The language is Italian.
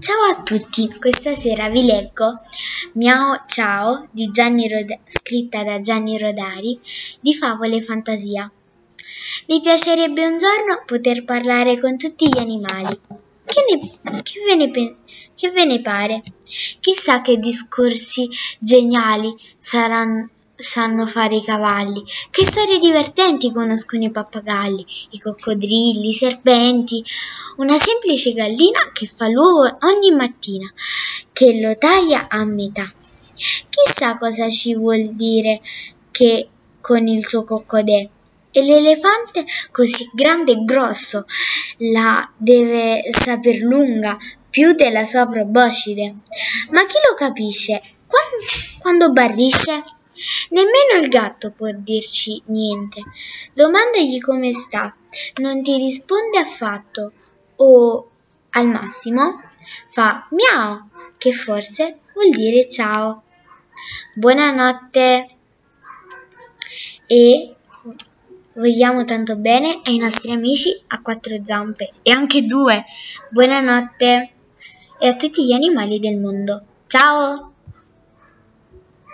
Ciao a tutti, questa sera vi leggo Miao Ciao scritta da Gianni Rodari di Favole e Fantasia. Mi piacerebbe un giorno poter parlare con tutti gli animali. Che ve ne pare? Chissà che discorsi geniali sanno fare i cavalli, che storie divertenti conoscono i pappagalli, i coccodrilli, i serpenti, una semplice gallina che fa l'uovo ogni mattina, che lo taglia a metà. Chissà cosa ci vuol dire che con il suo coccodè. E l'elefante così grande e grosso la deve saper lunga più della sua proboscide. Ma chi lo capisce? Quando barrisce? Nemmeno il gatto può dirci niente. Domandagli come sta, non ti risponde affatto, o al massimo fa miau, che forse vuol dire ciao. Buonanotte e vogliamo tanto bene ai nostri amici a quattro zampe e anche due. Buonanotte e a tutti gli animali del mondo. Ciao!